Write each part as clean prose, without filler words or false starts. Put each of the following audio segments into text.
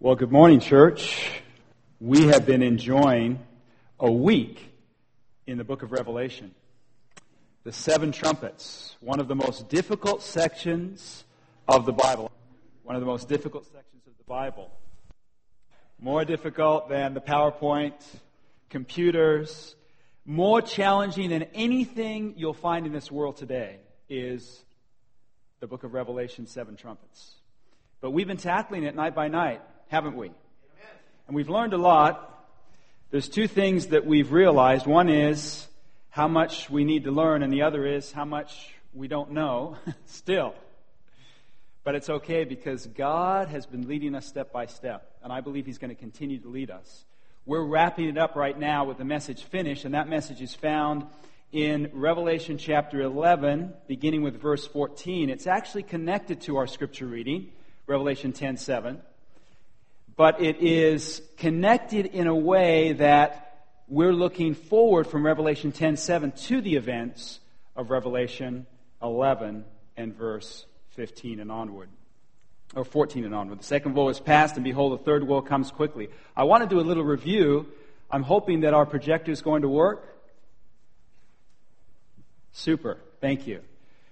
Well, good morning, church. We have been enjoying a week in the book of Revelation. The seven trumpets, one of the most difficult sections of the Bible. One of the most difficult sections of the Bible. More difficult than the PowerPoint, computers. More challenging than anything you'll find in this world today is the book of Revelation, seven trumpets. But we've been tackling it night by night, haven't we? And we've learned a lot. There's two things that we've realized. One is how much we need to learn, and the other is how much we don't know still. But it's okay because God has been leading us step by step, and I believe He's going to continue to lead us. We're wrapping it up right now with the message finished, and that message is found in Revelation chapter 11, beginning with verse 14. It's actually connected to our scripture reading, Revelation 10:7. But it is connected in a way that we're looking forward from Revelation 10:7 to the events of Revelation 11 and verse 15 and onward. Or 14 and onward. The second woe is past, and behold, the third woe comes quickly. I want to do a little review. I'm hoping that our projector is going to work. Super. Thank you.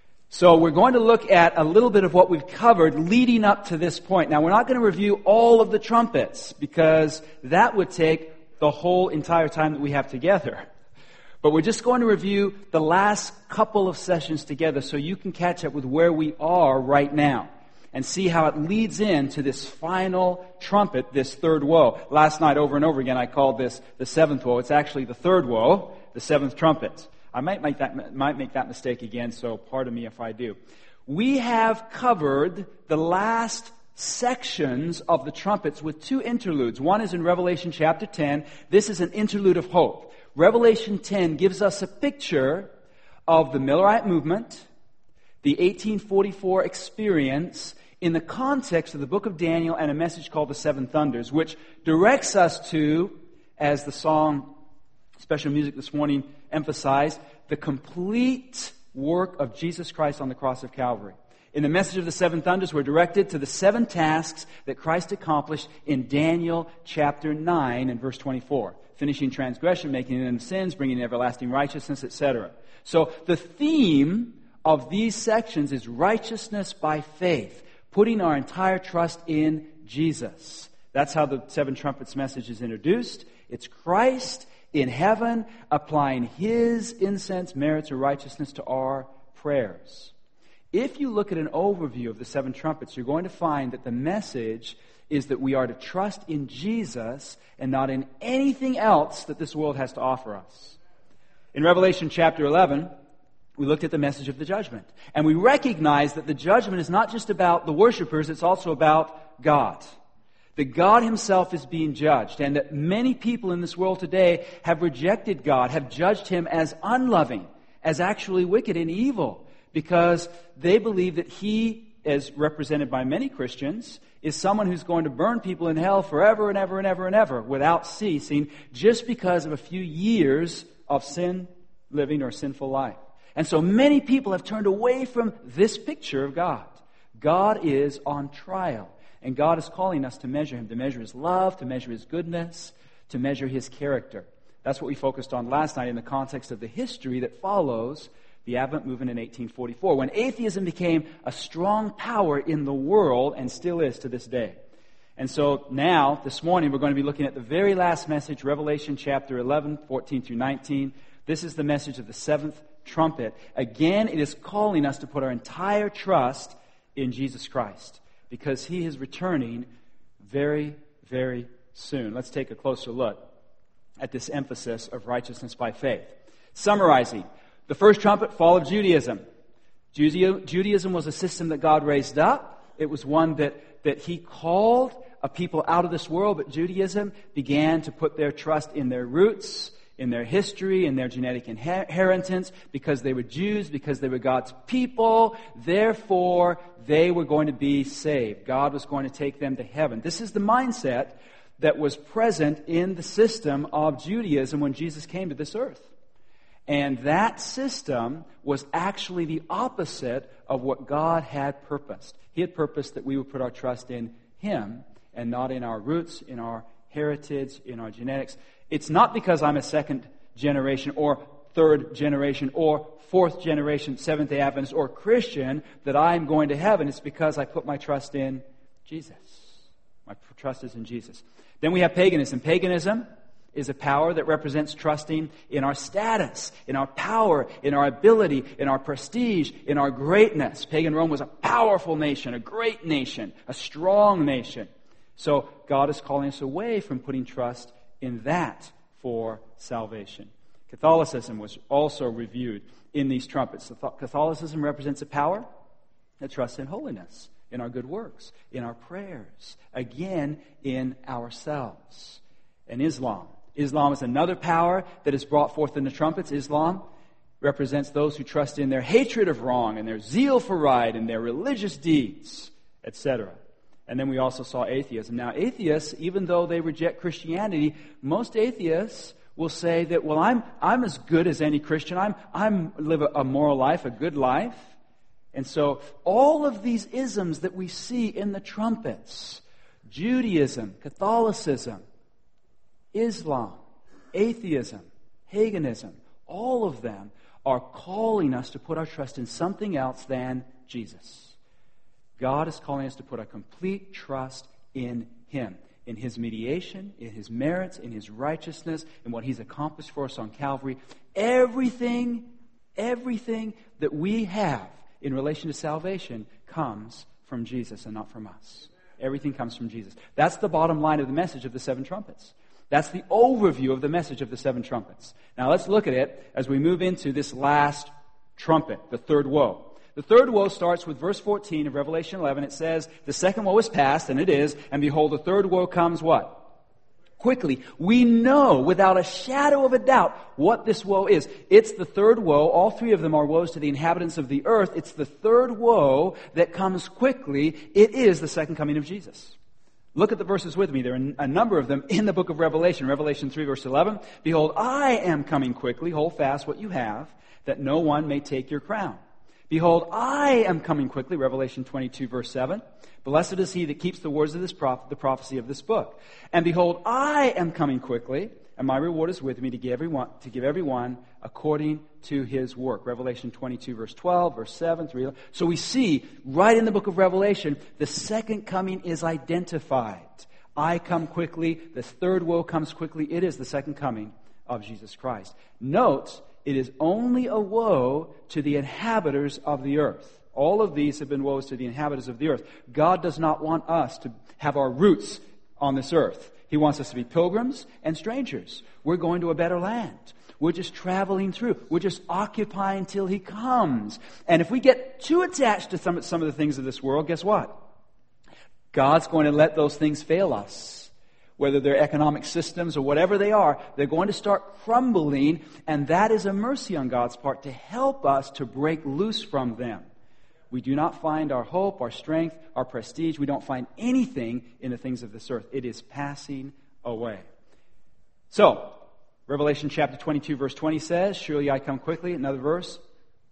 So we're going to look at a little bit of what we've covered leading up to this point. Now, we're not going to review all of the trumpets because that would take the whole entire time that we have together. But we're just going to review the last couple of sessions together so you can catch up with where we are right now and see how it leads into this final trumpet, this third woe. Last night, over and over again, I called this the seventh woe. It's actually the third woe, the seventh trumpet. I might make that mistake again, so pardon me if I do. We have covered the last sections of the trumpets with two interludes. One is in Revelation chapter 10. This is an interlude of hope. Revelation 10 gives us a picture of the Millerite movement, the 1844 experience, in the context of the book of Daniel and a message called the Seven Thunders, which directs us to, as the song Special Music this morning emphasized, the complete work of Jesus Christ on the cross of Calvary. In the message of the Seven Thunders, we're directed to the seven tasks that Christ accomplished in Daniel chapter 9 and verse 24. Finishing transgression, making an end of sins, bringing everlasting righteousness, etc. So the theme of these sections is righteousness by faith, putting our entire trust in Jesus. That's how the seven trumpets message is introduced. It's Christ in heaven, applying His incense, merits, or righteousness to our prayers. If you look at an overview of the seven trumpets, you're going to find that the message is that we are to trust in Jesus and not in anything else that this world has to offer us. In Revelation chapter 11, we looked at the message of the judgment. And we recognize that the judgment is not just about the worshipers, it's also about God. That God Himself is being judged, and that many people in this world today have rejected God, have judged Him as unloving, as actually wicked and evil, because they believe that He, as represented by many Christians, is someone who's going to burn people in hell forever and ever and ever and ever without ceasing, just because of a few years of sin living or sinful life. And so many people have turned away from this picture of God. God is on trial. And God is calling us to measure Him, to measure His love, to measure His goodness, to measure His character. That's what we focused on last night in the context of the history that follows the Advent movement in 1844, when atheism became a strong power in the world and still is to this day. And so now, this morning, we're going to be looking at the very last message, Revelation chapter 11, 14 through 19. This is the message of the seventh trumpet. Again, it is calling us to put our entire trust in Jesus Christ, because He is returning very, very soon. Let's take a closer look at this emphasis of righteousness by faith. Summarizing, the first trumpet, fall of Judaism. Judaism was a system that God raised up. It was one that He called a people out of this world, but Judaism began to put their trust in their roots, in their history, in their genetic inheritance, because they were Jews, because they were God's people. Therefore, they were going to be saved. God was going to take them to heaven. This is the mindset that was present in the system of Judaism when Jesus came to this earth. And that system was actually the opposite of what God had purposed. He had purposed that we would put our trust in Him and not in our roots, in our heritage, in our genetics. It's not because I'm a second generation or third generation or fourth generation Seventh-day Adventist or Christian that I'm going to heaven. It's because I put my trust in Jesus. My trust is in Jesus. Then we have paganism. Paganism is a power that represents trusting in our status, in our power, in our ability, in our prestige, in our greatness. Pagan Rome was a powerful nation, a great nation, a strong nation. So God is calling us away from putting trust in that for salvation. Catholicism was also reviewed in these trumpets. Catholicism represents a power that trusts in holiness, in our good works, in our prayers, again, in ourselves. And Islam. Islam is another power that is brought forth in the trumpets. Islam represents those who trust in their hatred of wrong and their zeal for right and their religious deeds, etc. And then we also saw atheism. Now, atheists, even though they reject Christianity, most atheists will say that, well, I'm as good as any Christian. I'm live a moral life, a good life. And so all of these isms that we see in the trumpets, Judaism, Catholicism, Islam, atheism, paganism, all of them are calling us to put our trust in something else than Jesus. God is calling us to put our complete trust in Him, in His mediation, in His merits, in His righteousness, in what He's accomplished for us on Calvary. Everything that we have in relation to salvation comes from Jesus and not from us. Everything comes from Jesus. That's the bottom line of the message of the seven trumpets. That's the overview of the message of the seven trumpets. Now let's look at it as we move into this last trumpet, the third woe. The third woe starts with verse 14 of Revelation 11. It says, the second woe is past, and it is, and behold, the third woe comes what? Quickly. We know without a shadow of a doubt what this woe is. It's the third woe. All three of them are woes to the inhabitants of the earth. It's the third woe that comes quickly. It is the second coming of Jesus. Look at the verses with me. There are a number of them in the book of Revelation. Revelation 3, verse 11. Behold, I am coming quickly. Hold fast what you have, that no one may take your crown. Behold, I am coming quickly. Revelation 22, verse 7. Blessed is he that keeps the words of this the prophecy of this book. And behold, I am coming quickly, and my reward is with me to give everyone according to his work. Revelation 22, verse 12, verse 7, 3. So we see right in the book of Revelation, the second coming is identified. I come quickly. The third woe comes quickly. It is the second coming of Jesus Christ. Note, it is only a woe to the inhabitants of the earth. All of these have been woes to the inhabitants of the earth. God does not want us to have our roots on this earth. He wants us to be pilgrims and strangers. We're going to a better land. We're just traveling through. We're just occupying till He comes. And if we get too attached to some of the things of this world, guess what? God's going to let those things fail us. Whether they're economic systems or whatever they are, they're going to start crumbling, and that is a mercy on God's part to help us to break loose from them. We do not find our hope, our strength, our prestige. We don't find anything in the things of this earth. It is passing away. So, Revelation chapter 22, verse 20 says, surely I come quickly. Another verse.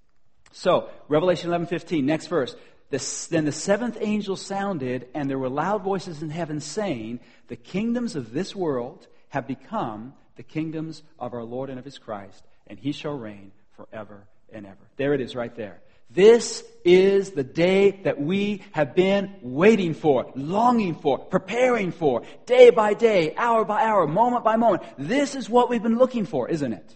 So, Revelation 11:15, next verse. Then the seventh angel sounded, and there were loud voices in heaven saying, the kingdoms of this world have become the kingdoms of our Lord and of His Christ, and He shall reign forever and ever. There it is right there. This is the day that we have been waiting for, longing for, preparing for, day by day, hour by hour, moment by moment. This is what we've been looking for, isn't it?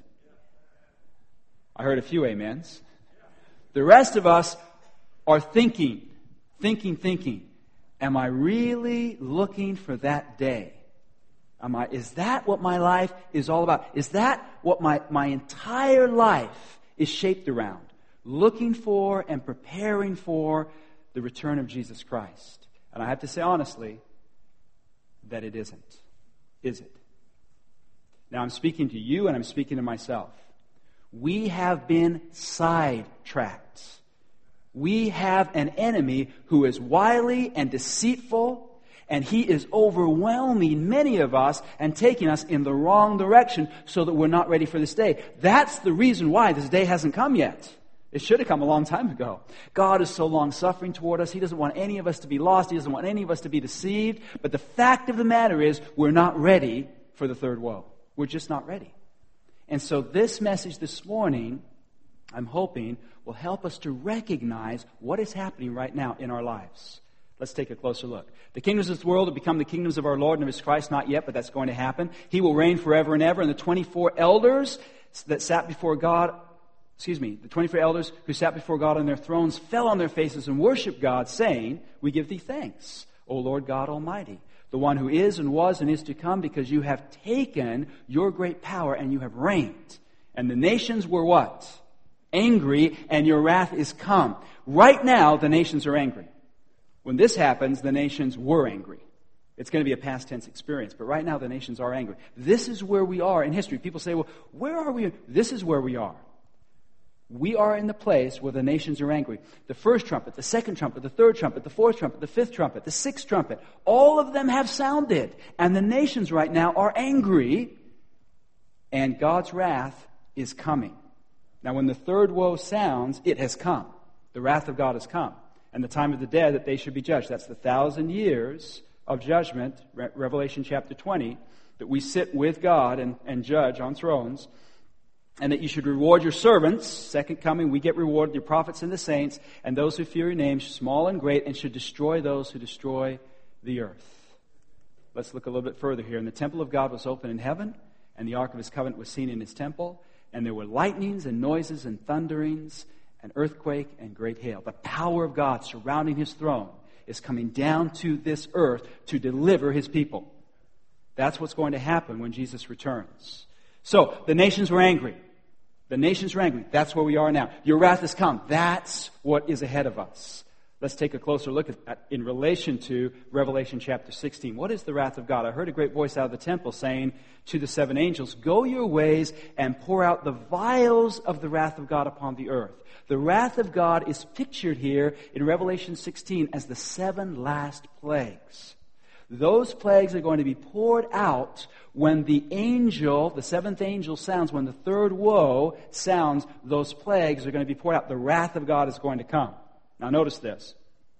I heard a few amens. The rest of us are thinking, am I really looking for that day? Is that what my life is all about? Is that what my entire life is shaped around? Looking for and preparing for the return of Jesus Christ. And I have to say honestly that it isn't. Is it? Now I'm speaking to you and I'm speaking to myself. We have been sidetracked. We have an enemy who is wily and deceitful, and he is overwhelming many of us and taking us in the wrong direction so that we're not ready for this day. That's the reason why this day hasn't come yet. It should have come a long time ago. God is so long-suffering toward us. He doesn't want any of us to be lost. He doesn't want any of us to be deceived. But the fact of the matter is, we're not ready for the third woe. We're just not ready. And so this message this morning, I'm hoping, will help us to recognize what is happening right now in our lives. Let's take a closer look. The kingdoms of this world have become the kingdoms of our Lord and of His Christ. Not yet, but that's going to happen. He will reign forever and ever. And the 24 elders that sat before God, the 24 elders who sat before God on their thrones fell on their faces and worshiped God, saying, "We give thee thanks, O Lord God Almighty, the one who is and was and is to come, because you have taken your great power and you have reigned. And the nations were" what? Angry, and your wrath is come. Right now, the nations are angry. When this happens, the nations were angry. It's going to be a past tense experience, but right now the nations are angry. This is where we are in history. People say, well, where are we? This is where we are. We are in the place where the nations are angry. The first trumpet, the second trumpet, the third trumpet, the fourth trumpet, the fifth trumpet, the sixth trumpet, all of them have sounded. And the nations right now are angry, and God's wrath is coming. Now, when the third woe sounds, it has come. The wrath of God has come. And the time of the dead that they should be judged. That's the 1,000 years of judgment, Revelation chapter 20, that we sit with God and judge on thrones. And that you should reward your servants. Second coming, we get rewarded, your prophets and the saints, and those who fear your name, small and great, and should destroy those who destroy the earth. Let's look a little bit further here. And the temple of God was open in heaven, and the ark of His covenant was seen in His temple. And there were lightnings and noises and thunderings, an earthquake and great hail. The power of God surrounding His throne is coming down to this earth to deliver His people. That's what's going to happen when Jesus returns. So, the nations were angry. The nations were angry. That's where we are now. Your wrath has come. That's what is ahead of us. Let's take a closer look at in relation to Revelation chapter 16. What is the wrath of God? I heard a great voice out of the temple saying to the 7 angels, "Go your ways and pour out the vials of the wrath of God upon the earth." The wrath of God is pictured here in Revelation 16 as the 7 last plagues. Those plagues are going to be poured out when the angel, the 7th angel sounds, when the third woe sounds, those plagues are going to be poured out. The wrath of God is going to come. Now notice this.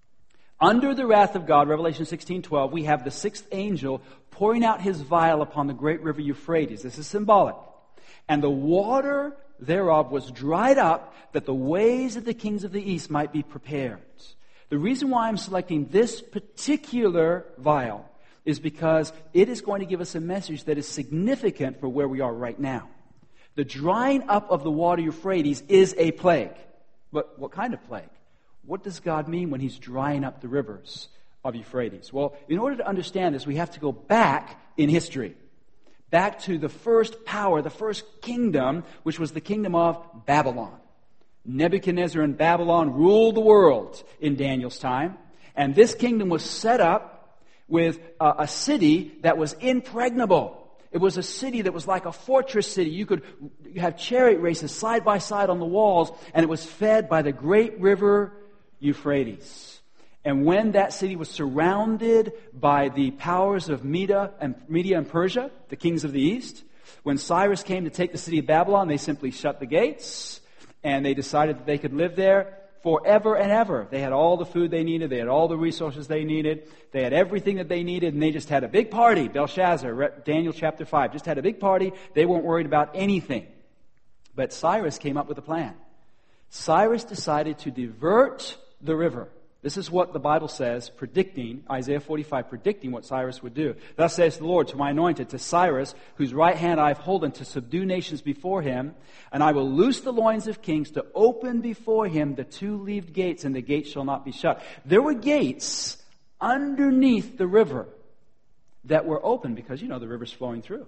Under the wrath of God, Revelation 16:12, we have the 6th angel pouring out his vial upon the great river Euphrates. This is symbolic. And the water thereof was dried up, that the ways of the kings of the east might be prepared. The reason why I'm selecting this particular vial is because it is going to give us a message that is significant for where we are right now. The drying up of the water Euphrates is a plague. But what kind of plague? What does God mean when He's drying up the rivers of Euphrates? Well, in order to understand this, we have to go back in history. Back to the first power, the first kingdom, which was the kingdom of Babylon. Nebuchadnezzar and Babylon ruled the world in Daniel's time. And this kingdom was set up with a city that was impregnable. It was a city that was like a fortress city. You could have chariot races side by side on the walls, and it was fed by the great river Euphrates. And when that city was surrounded by the powers of Media and Persia, the kings of the east, when Cyrus came to take the city of Babylon, they simply shut the gates, and they decided that they could live there forever and ever. They had all the food they needed. They had all the resources they needed. They had everything that they needed, and they just had a big party. Belshazzar, Daniel chapter 5, just had a big party. They weren't worried about anything. But Cyrus came up with a plan. Cyrus decided to divert the river. This is what the Bible says, predicting, Isaiah 45, predicting what Cyrus would do. Thus says the Lord to my anointed, to Cyrus, whose right hand I have holden to subdue nations before him, and I will loose the loins of kings to open before him the 2-leaved gates, and the gates shall not be shut. There were gates underneath the river that were open because, the river's flowing through.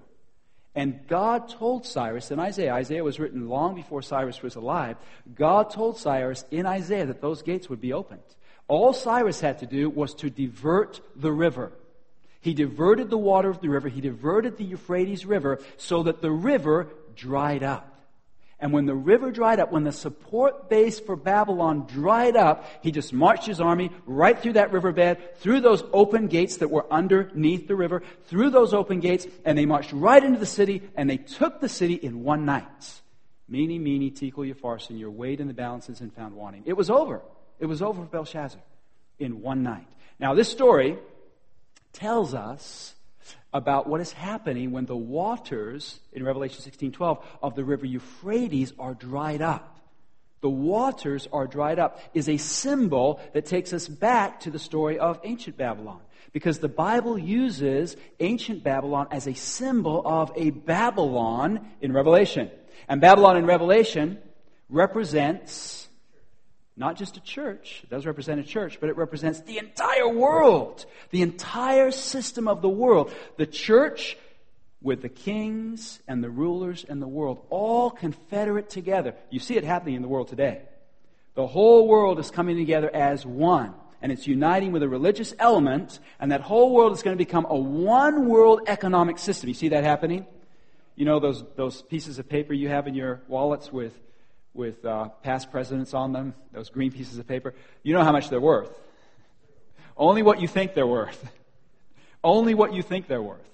And God told Cyrus in Isaiah was written long before Cyrus was alive, God told Cyrus in Isaiah that those gates would be opened. All Cyrus had to do was to divert the river. He diverted the water of the river. He diverted the Euphrates River so that the river dried up. And when the river dried up, when the support base for Babylon dried up, he just marched his army right through that riverbed, through those open gates that were underneath the river, through those open gates, and they marched right into the city, and they took the city in one night. Meeny, meeny, tekel, upharsin, you're weighed in the balances and found wanting. It was over. It was over for Belshazzar in one night. Now, this story tells us about what is happening when the waters, in Revelation 16:12, of the river Euphrates are dried up. The waters are dried up is a symbol that takes us back to the story of ancient Babylon. Because the Bible uses ancient Babylon as a symbol of a Babylon in Revelation. And Babylon in Revelation represents not just a church. It does represent a church, but it represents the entire world. The entire system of the world. The church with the kings and the rulers and the world, all confederate together. You see it happening in the world today. The whole world is coming together as one. And it's uniting with a religious element, and that whole world is going to become a one-world economic system. You see that happening? You know those pieces of paper you have in your wallets with past presidents on them, those green pieces of paper? You know how much they're worth. Only what you think they're worth. Only what you think they're worth.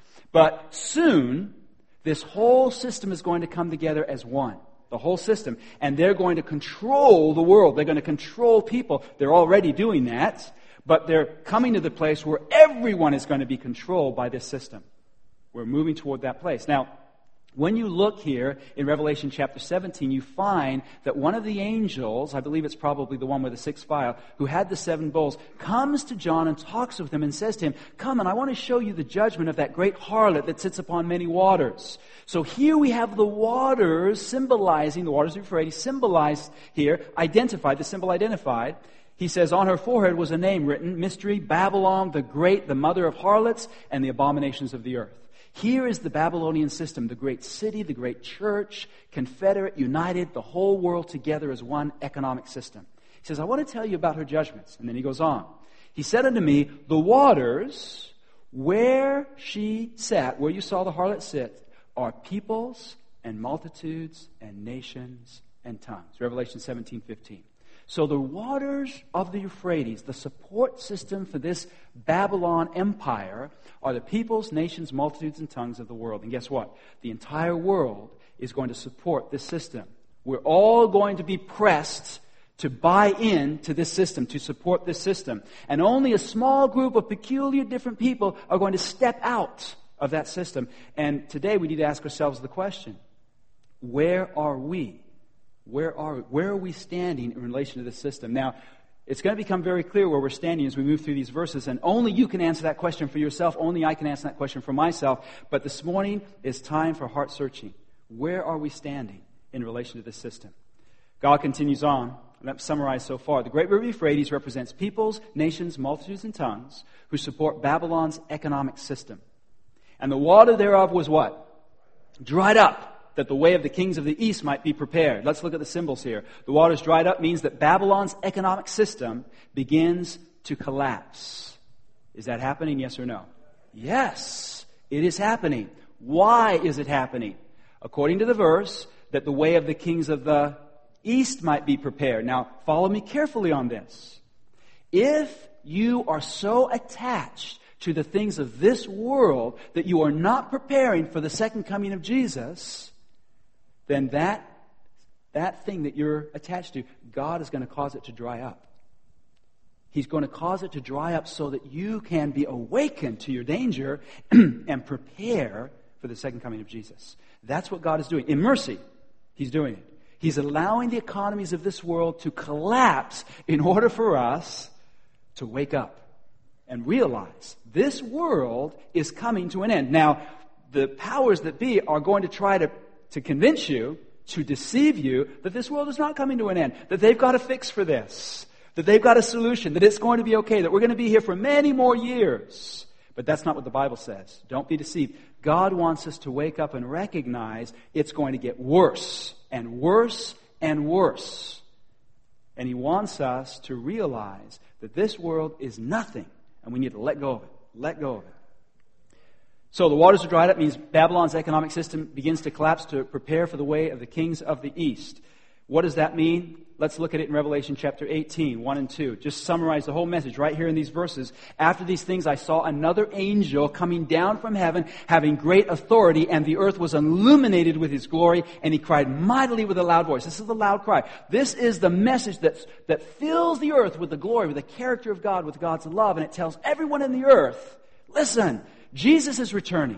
But soon, this whole system is going to come together as one. The whole system. And they're going to control the world. They're going to control people. They're already doing that. But they're coming to the place where everyone is going to be controlled by this system. We're moving toward that place. Now, when you look here in Revelation chapter 17, you find that one of the angels, I believe it's probably the one with the sixth vial, who had the seven bowls, comes to John and talks with him and says to him, "Come, and I want to show you the judgment of that great harlot that sits upon many waters." So here we have the waters symbolizing, the waters of Euphrates symbolized here, identified, the symbol identified. He says, on her forehead was a name written, Mystery, Babylon the Great, the mother of harlots and the abominations of the earth. Here is the Babylonian system, the great city, the great church, confederate, united, the whole world together as one economic system. He says, I want to tell you about her judgments. And then he goes on. He said unto me, the waters where she sat, where you saw the harlot sit, are peoples and multitudes and nations and tongues. Revelation 17:15. So the waters of the Euphrates, the support system for this Babylon empire, are the peoples, nations, multitudes, and tongues of the world. And guess what? The entire world is going to support this system. We're all going to be pressed to buy in to this system, to support this system. And only a small group of peculiar different people are going to step out of that system. And today we need to ask ourselves the question, where are we? Where are we standing in relation to this system? Now, it's going to become very clear where we're standing as we move through these verses, and only you can answer that question for yourself. Only I can answer that question for myself. But this morning is time for heart searching. Where are we standing in relation to this system? God continues on. Let's summarize so far. The great river Euphrates represents peoples, nations, multitudes, and tongues who support Babylon's economic system. And the water thereof was what? Dried up, that the way of the kings of the east might be prepared. Let's look at the symbols here. The waters dried up means that Babylon's economic system begins to collapse. Is that happening, yes or no? Yes, it is happening. Why is it happening? According to the verse, that the way of the kings of the east might be prepared. Now, follow me carefully on this. If you are so attached to the things of this world that you are not preparing for the second coming of Jesus, then that thing that you're attached to, God is going to cause it to dry up. He's going to cause it to dry up so that you can be awakened to your danger and prepare for the second coming of Jesus. That's what God is doing. In mercy, He's doing it. He's allowing the economies of this world to collapse in order for us to wake up and realize this world is coming to an end. Now, the powers that be are going to try to convince you, to deceive you, that this world is not coming to an end, that they've got a fix for this, that they've got a solution, that it's going to be okay, that we're going to be here for many more years. But that's not what the Bible says. Don't be deceived. God wants us to wake up and recognize it's going to get worse and worse and worse. And He wants us to realize that this world is nothing, and we need to let go of it. Let go of it. So the waters are dried up means Babylon's economic system begins to collapse to prepare for the way of the kings of the east. What does that mean? Let's look at it in Revelation chapter 18, 1 and 2. Just summarize the whole message right here in these verses. After these things I saw another angel coming down from heaven, having great authority, and the earth was illuminated with his glory, and he cried mightily with a loud voice. This is the loud cry. This is the message that fills the earth with the glory, with the character of God, with God's love, and it tells everyone in the earth, listen, Jesus is returning.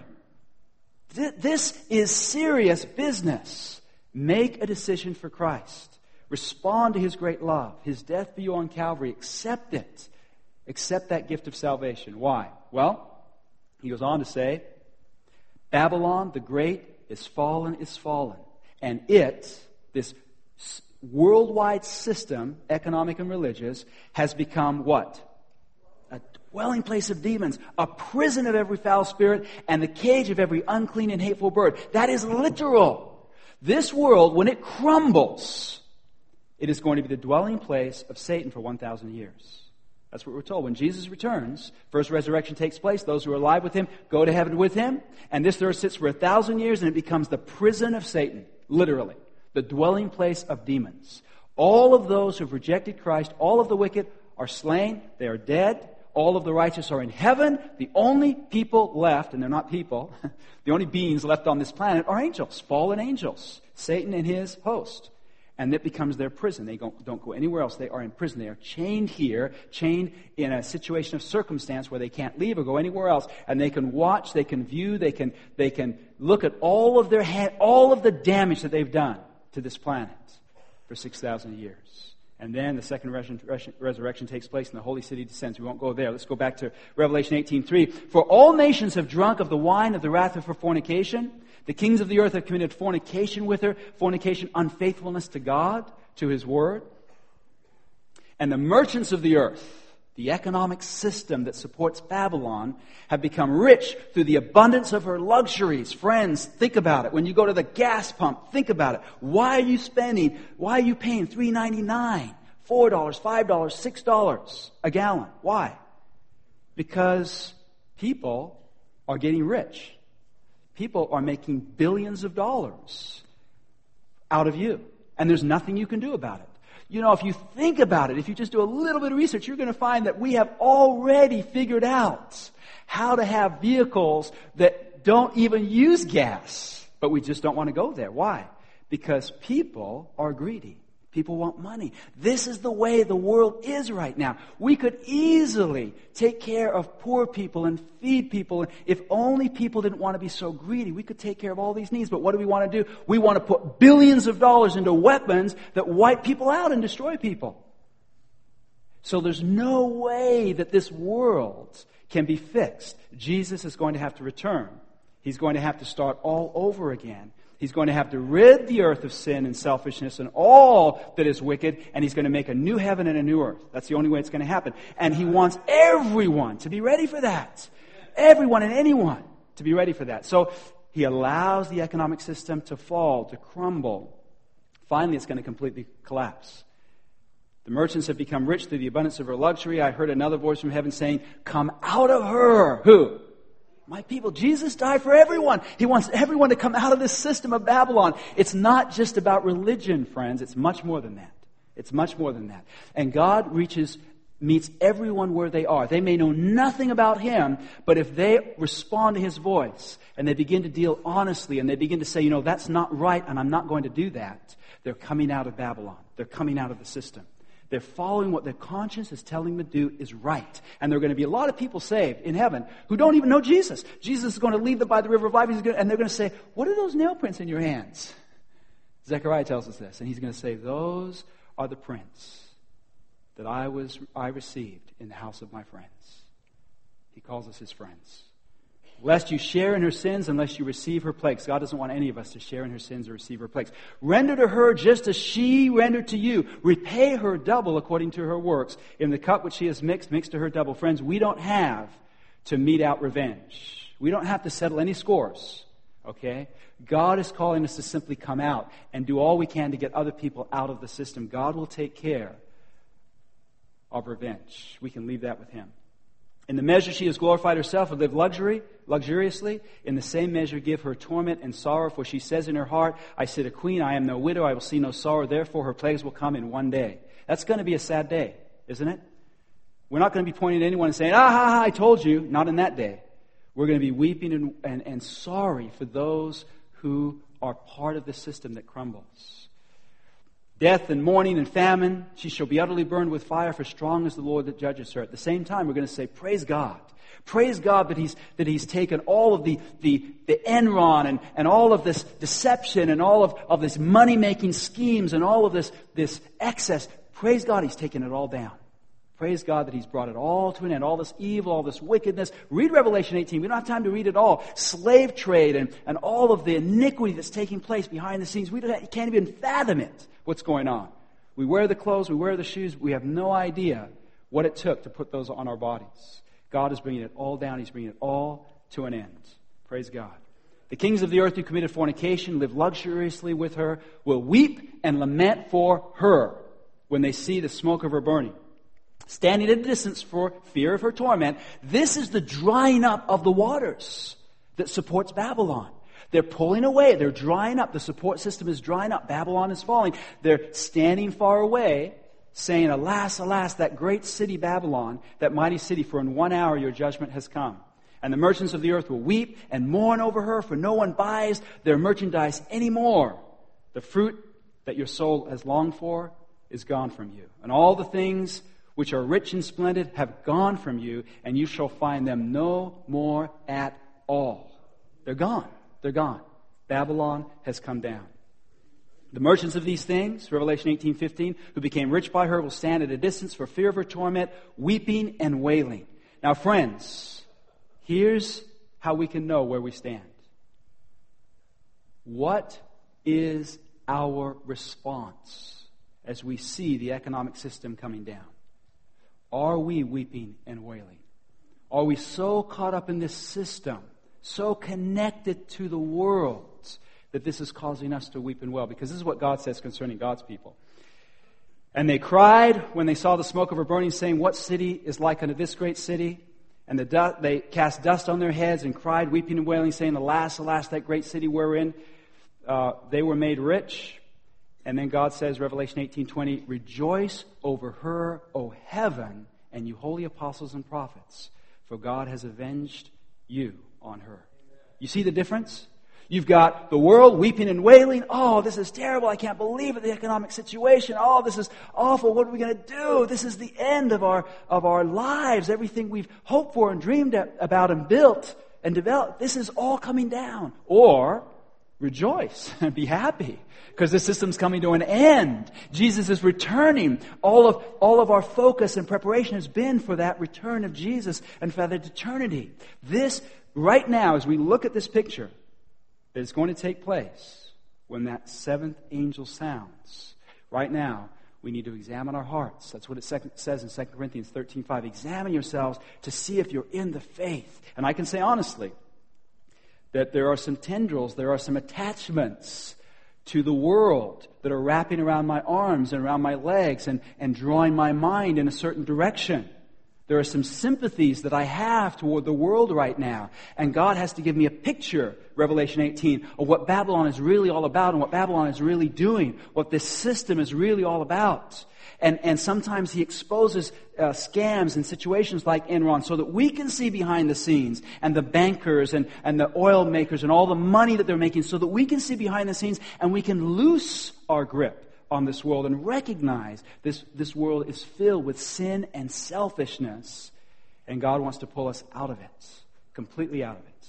This is serious business. Make a decision for Christ. Respond to his great love, his death for you on Calvary. Accept it. Accept that gift of salvation. Why? Well, he goes on to say, Babylon the Great is fallen. And it, this worldwide system, economic and religious, has become what? A dwelling place of demons, a prison of every foul spirit, and the cage of every unclean and hateful bird. That is literal. This world, when it crumbles, it is going to be the dwelling place of Satan for 1,000 years. That's what we're told. When Jesus returns, first resurrection takes place. Those who are alive with him go to heaven with him. And this earth sits for 1,000 years and it becomes the prison of Satan, literally. The dwelling place of demons. All of those who have rejected Christ, all of the wicked are slain. They are dead. All of the righteous are in heaven. The only people left, and they're not people, the only beings left on this planet are angels, fallen angels, Satan and his host. And it becomes their prison. They don't go anywhere else. They are in prison. They are chained here, chained in a situation of circumstance where they can't leave or go anywhere else. And they can watch, they can view, they can look at all of the damage that they've done to this planet for 6,000 years. And then the second resurrection takes place and the holy city descends. We won't go there. Let's go back to Revelation 18:3. For all nations have drunk of the wine of the wrath of her fornication. The kings of the earth have committed fornication with her. Fornication, unfaithfulness to God, to his word. And the merchants of the earth, the economic system that supports Babylon, have become rich through the abundance of her luxuries. Friends, think about it. When you go to the gas pump, think about it. Why are you paying $3.99, $4, $5, $6 a gallon? Why? Because people are getting rich. People are making billions of dollars out of you. And there's nothing you can do about it. You know, if you think about it, if you just do a little bit of research, you're going to find that we have already figured out how to have vehicles that don't even use gas. But we just don't want to go there. Why? Because people are greedy. People want money. This is the way the world is right now. We could easily take care of poor people and feed people. If only people didn't want to be so greedy, we could take care of all these needs. But what do we want to do? We want to put billions of dollars into weapons that wipe people out and destroy people. So there's no way that this world can be fixed. Jesus is going to have to return. He's going to have to start all over again. He's going to have to rid the earth of sin and selfishness and all that is wicked, and he's going to make a new heaven and a new earth. That's the only way it's going to happen. And he wants everyone to be ready for that. Everyone and anyone to be ready for that. So he allows the economic system to fall, to crumble. Finally, it's going to completely collapse. The merchants have become rich through the abundance of her luxury. I heard another voice from heaven saying, "Come out of her." Who? My people. Jesus died for everyone. He wants everyone to come out of this system of Babylon. It's not just about religion, friends. It's much more than that. It's much more than that. And God meets everyone where they are. They may know nothing about him, but if they respond to his voice and they begin to deal honestly and they begin to say, you know, that's not right and I'm not going to do that, they're coming out of Babylon. They're coming out of the system. They're following what their conscience is telling them to do is right. And there are going to be a lot of people saved in heaven who don't even know Jesus. Jesus is going to lead them by the river of life, and they're going to say, "What are those nail prints in your hands?" Zechariah tells us this, and he's going to say, "Those are the prints that I received in the house of my friends." He calls us his friends. Lest you share in her sins unless you receive her plagues. God doesn't want any of us to share in her sins or receive her plagues. Render to her just as she rendered to you. Repay her double according to her works. In the cup which she has mixed to her double. Friends, we don't have to mete out revenge. We don't have to settle any scores. Okay? God is calling us to simply come out and do all we can to get other people out of the system. God will take care of revenge. We can leave that with him. In the measure she has glorified herself and lived luxuriously, in the same measure give her torment and sorrow. For she says in her heart, I sit a queen, I am no widow, I will see no sorrow. Therefore her plagues will come in one day. That's going to be a sad day, isn't it? We're not going to be pointing at anyone and saying, I told you. Not in that day. We're going to be weeping and sorry for those who are part of the system that crumbles. Death and mourning and famine, she shall be utterly burned with fire, for strong is the Lord that judges her. At the same time, we're going to say, praise God. Praise God that He's taken all of the Enron and all of this deception and all of this money-making schemes and all of this excess. Praise God He's taken it all down. Praise God that He's brought it all to an end. All this evil, all this wickedness. Read Revelation 18. We don't have time to read it all. Slave trade and all of the iniquity that's taking place behind the scenes. You can't even fathom it, what's going on. We wear the clothes, we wear the shoes. We have no idea what it took to put those on our bodies. God is bringing it all down. He's bringing it all to an end. Praise God. The kings of the earth who committed fornication, live luxuriously with her, will weep and lament for her when they see the smoke of her burning. Standing at a distance for fear of her torment. This is the drying up of the waters that supports Babylon. They're pulling away. They're drying up. The support system is drying up. Babylon is falling. They're standing far away, saying, alas, alas, that great city Babylon, that mighty city, for in 1 hour your judgment has come. And the merchants of the earth will weep and mourn over her, for no one buys their merchandise anymore. The fruit that your soul has longed for is gone from you. And all the things which are rich and splendid have gone from you, and you shall find them no more at all. They're gone. They're gone. Babylon has come down. The merchants of these things, Revelation 18:15, who became rich by her will stand at a distance for fear of her torment, weeping and wailing. Now, friends, here's how we can know where we stand. What is our response as we see the economic system coming down? Are we weeping and wailing? Are we so caught up in this system, so connected to the world, that this is causing us to weep and wail? Because this is what God says concerning God's people. And they cried when they saw the smoke of her burning, saying, what city is like unto this great city? And they cast dust on their heads and cried, weeping and wailing, saying, alas, alas, that great city wherein they were made rich. And then God says, Revelation 18:20, rejoice over her, O heaven, and you holy apostles and prophets, for God has avenged you on her. You see the difference? You've got the world weeping and wailing. Oh, this is terrible. I can't believe it, the economic situation. Oh, this is awful. What are we going to do? This is the end of our lives. Everything we've hoped for and dreamed about and built and developed. This is all coming down. Or rejoice and be happy, because the system's coming to an end. Jesus is returning. All of our focus and preparation has been for that return of Jesus and for that eternity. This, right now, as we look at this picture that is going to take place when that seventh angel sounds, right now, we need to examine our hearts. That's what it says in 2 Corinthians 13:5. Examine yourselves to see if you're in the faith. And I can say honestly that there are some tendrils, there are some attachments to the world that are wrapping around my arms and around my legs and drawing my mind in a certain direction. There are some sympathies that I have toward the world right now. And God has to give me a picture, Revelation 18, of what Babylon is really all about and what Babylon is really doing, what this system is really all about. And sometimes He exposes scams and situations like Enron so that we can see behind the scenes, and the bankers and the oil makers and all the money that they're making, so that we can see behind the scenes and we can loose our grip on this world and recognize this world is filled with sin and selfishness, and God wants to pull us out of it, completely out of it.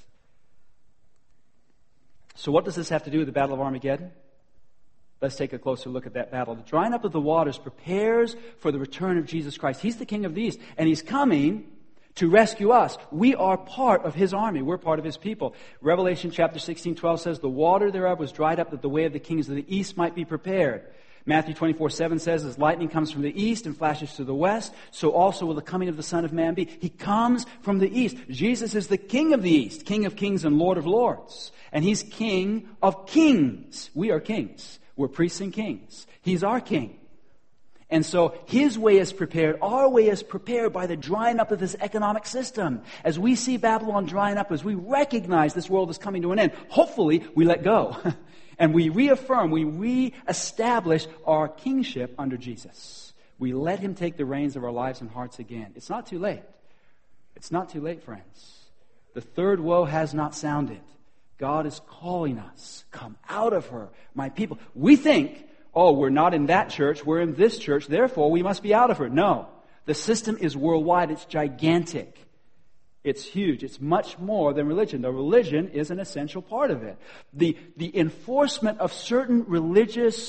So what does this have to do with the Battle of Armageddon? Let's take a closer look at that battle. The drying up of the waters prepares for the return of Jesus Christ. He's the King of the East, and He's coming to rescue us. We are part of His army. We're part of His people. Revelation chapter 16:12 says, the water thereof was dried up that the way of the kings of the east might be prepared. Matthew 24:7 says, as lightning comes from the east and flashes to the west, so also will the coming of the Son of Man be. He comes from the east. Jesus is the King of the East, King of kings and Lord of lords. And He's King of kings. We are kings. We're priests and kings. He's our King. And so his way is prepared. Our way is prepared by the drying up of this economic system. As we see Babylon drying up, as we recognize this world is coming to an end, hopefully we let go. And we reaffirm, we reestablish our kingship under Jesus. We let him take the reins of our lives and hearts again. It's not too late. It's not too late, friends. The third woe has not sounded. God is calling us. Come out of her, my people. We think, oh, we're not in that church, we're in this church, therefore we must be out of her. No. The system is worldwide. It's gigantic. It's huge. It's much more than religion. The religion is an essential part of it. The enforcement of certain religious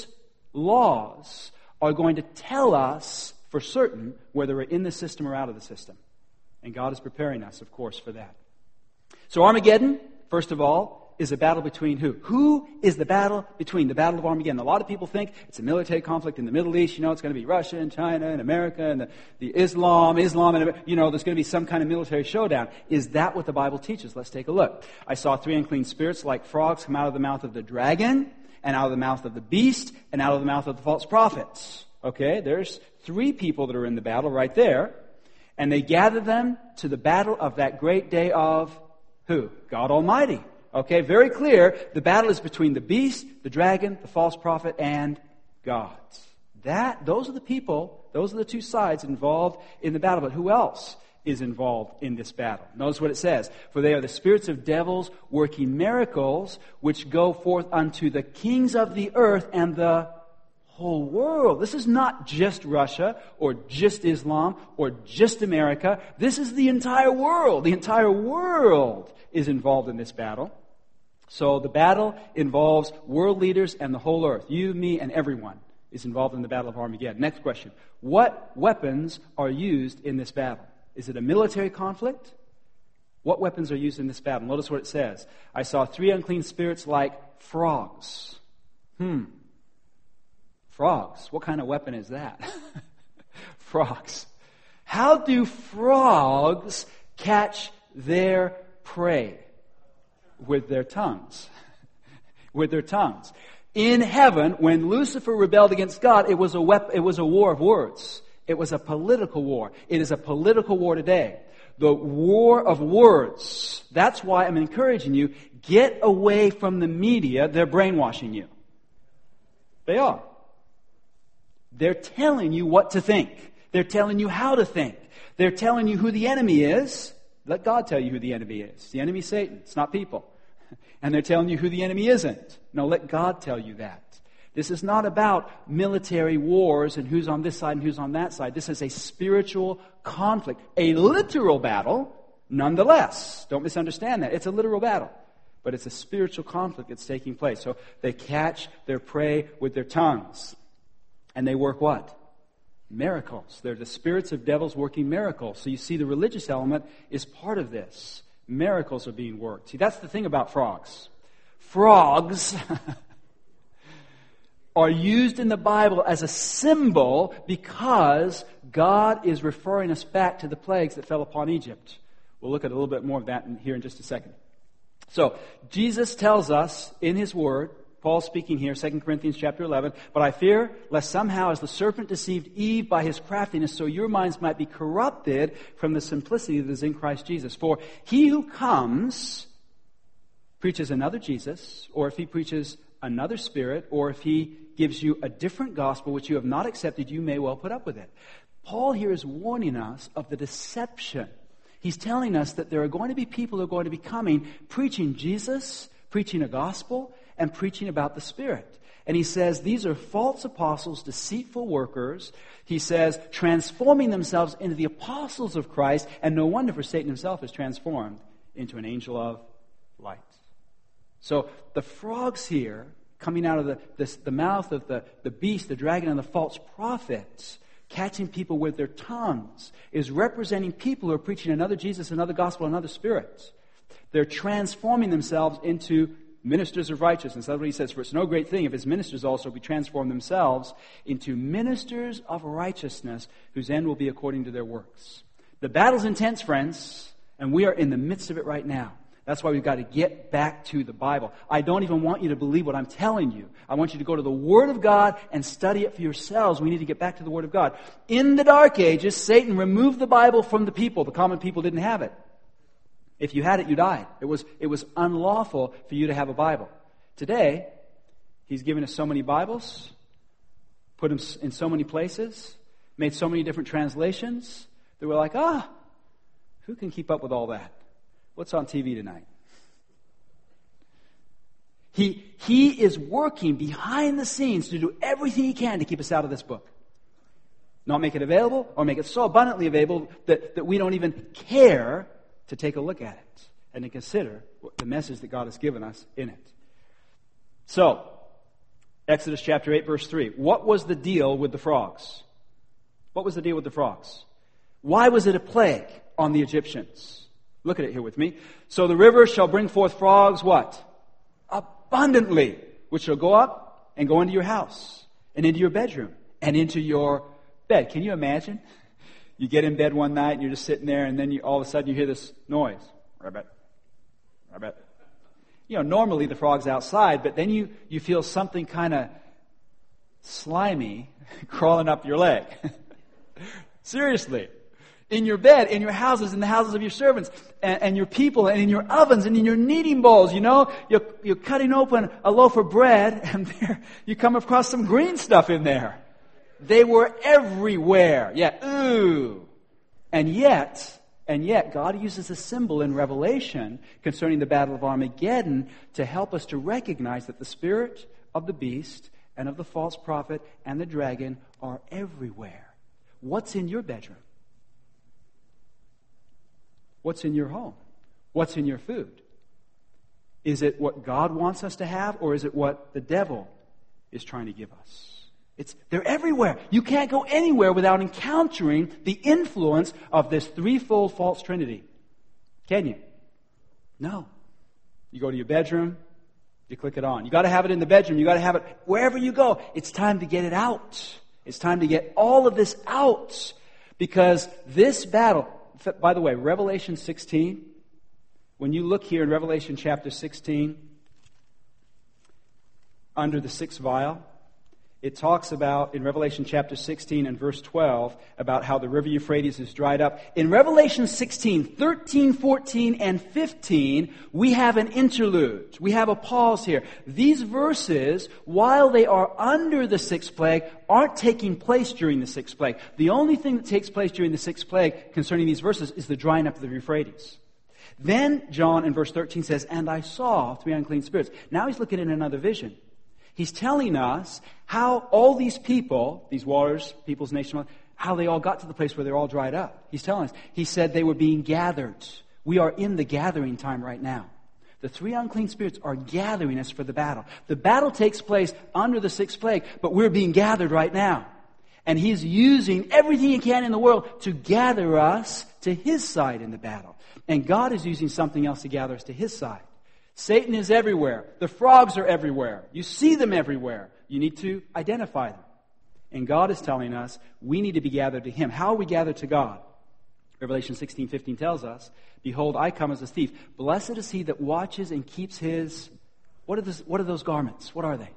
laws are going to tell us for certain whether we're in the system or out of the system. And God is preparing us, of course, for that. So Armageddon, first of all, is a battle between who? Who is the battle between? The Battle of Armageddon. A lot of people think it's a military conflict in the Middle East. You know, it's going to be Russia and China and America and the Islam, and, you know, there's going to be some kind of military showdown. Is that what the Bible teaches? Let's take a look. I saw 3 unclean spirits like frogs come out of the mouth of the dragon and out of the mouth of the beast and out of the mouth of the false prophets. Okay, there's 3 people that are in the battle right there. And they gather them to the battle of that great day of who? God Almighty. Okay, very clear. The battle is between the beast, the dragon, the false prophet, and God. Those are the people, those are the 2 sides involved in the battle. But who else is involved in this battle? Notice what it says. For they are the spirits of devils working miracles, which go forth unto the kings of the earth and the whole world. This is not just Russia or just Islam or just America. This is the entire world. The entire world is involved in this battle. So the battle involves world leaders and the whole earth. You, me, and everyone is involved in the battle of Armageddon. Next question. What weapons are used in this battle? Is it a military conflict? What weapons are used in this battle? Notice what it says. I saw 3 unclean spirits like frogs. Frogs. What kind of weapon is that? Frogs. How do frogs catch their prey? With their tongues. With their tongues. In heaven, when Lucifer rebelled against God, it was a war of words. It was a political war. It is a political war today. The war of words. That's why I'm encouraging you, get away from the media. They're brainwashing you. They are. They're telling you what to think. They're telling you how to think. They're telling you who the enemy is. Let God tell you who the enemy is. The enemy is Satan. It's not people. And they're telling you who the enemy isn't. No, let God tell you that. This is not about military wars and who's on this side and who's on that side. This is a spiritual conflict. A literal battle, nonetheless. Don't misunderstand that. It's a literal battle. But it's a spiritual conflict that's taking place. So they catch their prey with their tongues. And they work what? Miracles. They're the spirits of devils working miracles. So you see the religious element is part of this. Miracles are being worked. See, that's the thing about frogs. Frogs are used in the Bible as a symbol because God is referring us back to the plagues that fell upon Egypt. We'll look at a little bit more of that here in just a second. So, Jesus tells us in His Word, Paul speaking here, 2 Corinthians chapter 11, but I fear lest somehow as the serpent deceived Eve by his craftiness, so your minds might be corrupted from the simplicity that is in Christ Jesus. For he who comes preaches another Jesus, or if he preaches another spirit, or if he gives you a different gospel which you have not accepted, you may well put up with it. Paul here is warning us of the deception. He's telling us that there are going to be people who are going to be coming preaching Jesus, preaching a gospel, and preaching about the Spirit. And he says these are false apostles, deceitful workers. He says transforming themselves into the apostles of Christ, and no wonder for Satan himself is transformed into an angel of light. So the frogs here, coming out of the mouth of the beast, the dragon, and the false prophets, catching people with their tongues, is representing people who are preaching another Jesus, another gospel, another Spirit. They're transforming themselves into ministers of righteousness. That's what he says. For it's no great thing if his ministers also be transformed themselves into ministers of righteousness, whose end will be according to their works. The battle's intense, friends, and we are in the midst of it right now. That's why we've got to get back to the Bible. I don't even want you to believe what I'm telling you. I want you to go to the Word of God and study it for yourselves. We need to get back to the Word of God. In the Dark Ages, Satan removed the Bible from the people. The common people didn't have it. If you had it, you died. It was unlawful for you to have a Bible. Today, he's given us so many Bibles, put them in so many places, made so many different translations, that we're like, who can keep up with all that? What's on TV tonight? He is working behind the scenes to do everything he can to keep us out of this book. Not make it available, or make it so abundantly available that we don't even care to take a look at it and to consider the message that God has given us in it. So, Exodus chapter 8, verse 3. What was the deal with the frogs? What was the deal with the frogs? Why was it a plague on the Egyptians? Look at it here with me. So the river shall bring forth frogs, what? Abundantly, which shall go up and go into your house, and into your bedroom, and into your bed. Can you imagine? You get in bed one night, and you're just sitting there, and then all of a sudden you hear this noise. Rabbit. Rabbit. Normally the frog's outside, but then you feel something kind of slimy crawling up your leg. Seriously. In your bed, in your houses, in the houses of your servants, and your people, and in your ovens, and in your kneading bowls. You're cutting open a loaf of bread, and there you come across some green stuff in there. They were everywhere. Yeah, ooh. And yet, God uses a symbol in Revelation concerning the Battle of Armageddon to help us to recognize that the spirit of the beast and of the false prophet and the dragon are everywhere. What's in your bedroom? What's in your home? What's in your food? Is it what God wants us to have, or is it what the devil is trying to give us? They're everywhere. You can't go anywhere without encountering the influence of this threefold false trinity. Can you? No. You go to your bedroom, you click it on. You got to have it in the bedroom. You got to have it wherever you go. It's time to get it out. It's time to get all of this out, because this battle. By the way, Revelation 16, when you look here in Revelation chapter 16, under the sixth vial, it talks about, in Revelation chapter 16 and verse 12, about how the river Euphrates is dried up. In Revelation 16, 13, 14, and 15, we have an interlude. We have a pause here. These verses, while they are under the sixth plague, aren't taking place during the sixth plague. The only thing that takes place during the sixth plague concerning these verses is the drying up of the Euphrates. Then John in verse 13 says, "And I saw three unclean spirits." Now he's looking at another vision. He's telling us how all these people, these waters, peoples, nations, how they all got to the place where they're all dried up. He's telling us. He said they were being gathered. We are in the gathering time right now. The three unclean spirits are gathering us for the battle. The battle takes place under the sixth plague, but we're being gathered right now. And he's using everything he can in the world to gather us to his side in the battle. And God is using something else to gather us to his side. Satan is everywhere. The frogs are everywhere. You see them everywhere. You need to identify them. And God is telling us we need to be gathered to him. How are we gathered to God? Revelation 16:15 tells us, "Behold, I come as a thief. Blessed is he that watches and keeps his..." What are those garments? What are they?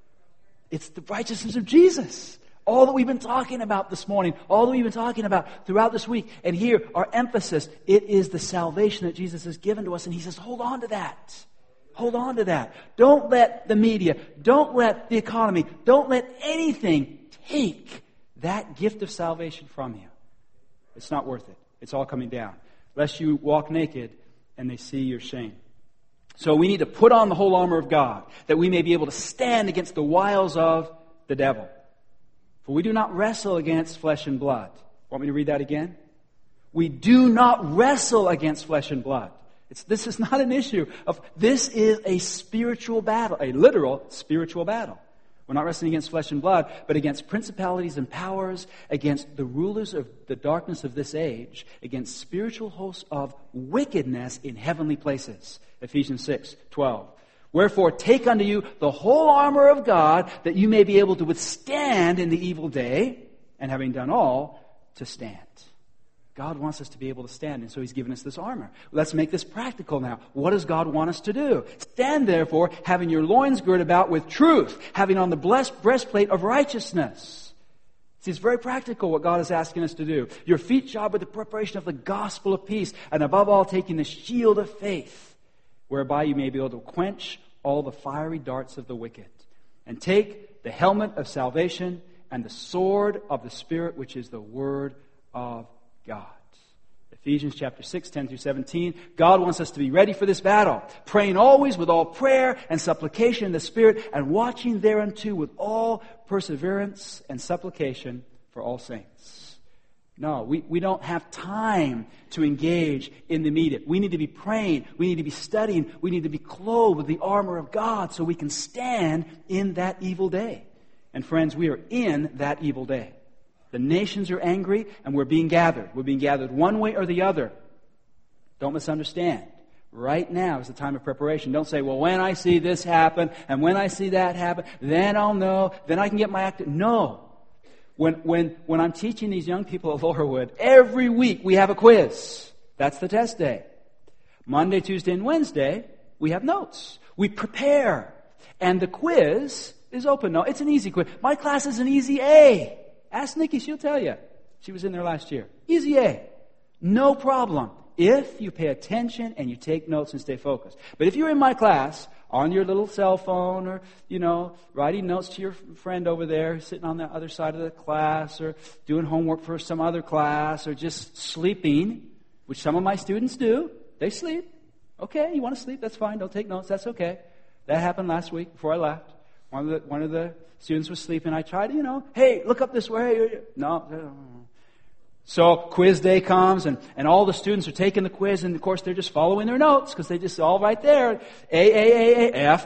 It's the righteousness of Jesus. All that we've been talking about this morning, all that we've been talking about throughout this week. And here, our emphasis, it is the salvation that Jesus has given to us. And he says, hold on to that. Hold on to that. Don't let the media, don't let the economy, don't let anything take that gift of salvation from you. It's not worth it. It's all coming down. Lest you walk naked and they see your shame. So we need to put on the whole armor of God, that we may be able to stand against the wiles of the devil. For we do not wrestle against flesh and blood. Want me to read that again? We do not wrestle against flesh and blood. This is not an issue of, this is a spiritual battle, a literal spiritual battle. We're not wrestling against flesh and blood, but against principalities and powers, against the rulers of the darkness of this age, against spiritual hosts of wickedness in heavenly places. Ephesians 6:12. Wherefore take unto you the whole armor of God, that you may be able to withstand in the evil day, and having done all, to stand. God wants us to be able to stand, and so He's given us this armor. Let's make this practical now. What does God want us to do? Stand therefore, having your loins girded about with truth, having on the blessed breastplate of righteousness. See, it's very practical what God is asking us to do. Your feet shod with the preparation of the gospel of peace, and above all, taking the shield of faith, whereby you may be able to quench all the fiery darts of the wicked. And take the helmet of salvation and the sword of the Spirit, which is the Word of God. Ephesians chapter 6, 10 through 17. God wants us to be ready for this battle, praying always with all prayer and supplication in the Spirit, and watching thereunto with all perseverance and supplication for all saints. No, we don't have time to engage in the immediate. We need to be praying. We need to be studying. We need to be clothed with the armor of God so we can stand in that evil day. And friends, we are in that evil day. The nations are angry, and we're being gathered. We're being gathered one way or the other. Don't misunderstand. Right now is the time of preparation. Don't say, well, when I see this happen, and when I see that happen, then I'll know, then I can get my act. No. When I'm teaching these young people at Laurelwood, every week we have a quiz. That's the test day. Monday, Tuesday, and Wednesday, we have notes. We prepare. And the quiz is open. No, it's an easy quiz. My class is an easy A. Ask Nikki, she'll tell you. She was in there last year. Easy A. No problem. If you pay attention and you take notes and stay focused. But if you're in my class, on your little cell phone or, writing notes to your friend over there sitting on the other side of the class or doing homework for some other class or just sleeping, which some of my students do. They sleep. Okay, you want to sleep? That's fine. Don't take notes. That's okay. That happened last week before I left. One of the students was sleeping. I tried, hey, look up this way. No. So quiz day comes, and all the students are taking the quiz, and of course they're just following their notes because they just all right there. A, F,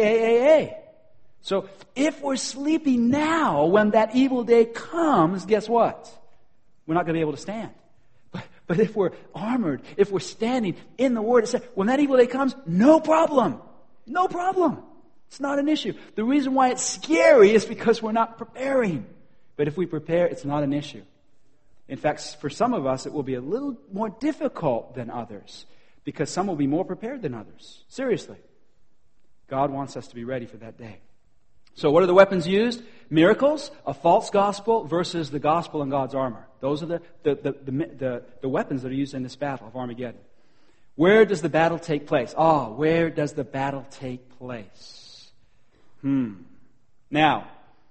A. So if we're sleeping now, when that evil day comes, guess what? We're not going to be able to stand. But if we're armored, if we're standing in the Word, when that evil day comes, no problem. No problem. It's not an issue. The reason why it's scary is because we're not preparing. But if we prepare, it's not an issue. In fact, for some of us, it will be a little more difficult than others because some will be more prepared than others. Seriously. God wants us to be ready for that day. So what are the weapons used? Miracles, a false gospel versus the gospel and God's armor. Those are the weapons that are used in this battle of Armageddon. Where does the battle take place? Where does the battle take place? Now,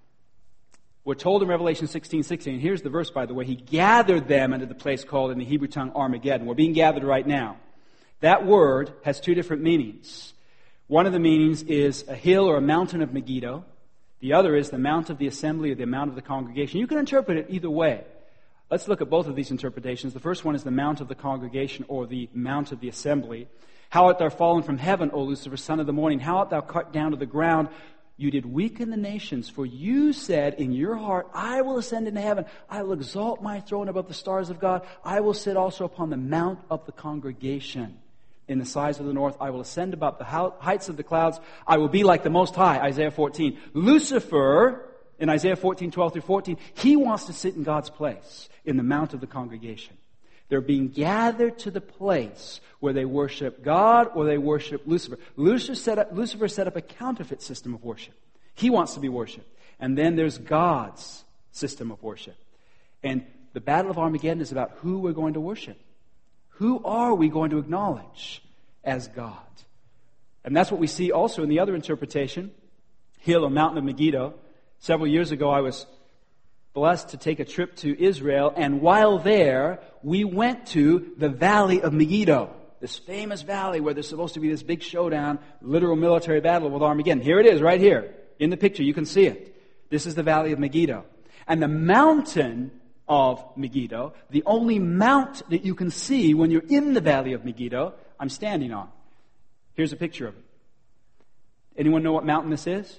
we're told in Revelation 16:16, here's the verse, by the way, He gathered them into the place called in the Hebrew tongue Armageddon. We're being gathered right now. That word has two different meanings. One of the meanings is a hill or a mountain of Megiddo. The other is the mount of the assembly or the mount of the congregation. You can interpret it either way. Let's look at both of these interpretations. The first one is the mount of the congregation or the mount of the assembly. How art thou fallen from heaven, O Lucifer, son of the morning? How art thou cut down to the ground? You did weaken the nations, for you said in your heart, I will ascend into heaven. I will exalt my throne above the stars of God. I will sit also upon the mount of the congregation. In the sides of the north, I will ascend above the heights of the clouds. I will be like the Most High, Isaiah 14. Lucifer, in Isaiah 14, 12 through 14, he wants to sit in God's place, in the mount of the congregation. They're being gathered to the place where they worship God or they worship Lucifer. Lucifer set up a counterfeit system of worship. He wants to be worshipped. And then there's God's system of worship. And the Battle of Armageddon is about who we're going to worship. Who are we going to acknowledge as God? And that's what we see also in the other interpretation, hill or mountain of Megiddo. Several years ago, I was blessed to take a trip to Israel, and while there, we went to the Valley of Megiddo, this famous valley where there's supposed to be this big showdown, literal military battle with Armageddon. Here it is, right here, in the picture. You can see it. This is the Valley of Megiddo. And the mountain of Megiddo, the only mount that you can see when you're in the Valley of Megiddo, I'm standing on. Here's a picture of it. Anyone know what mountain this is?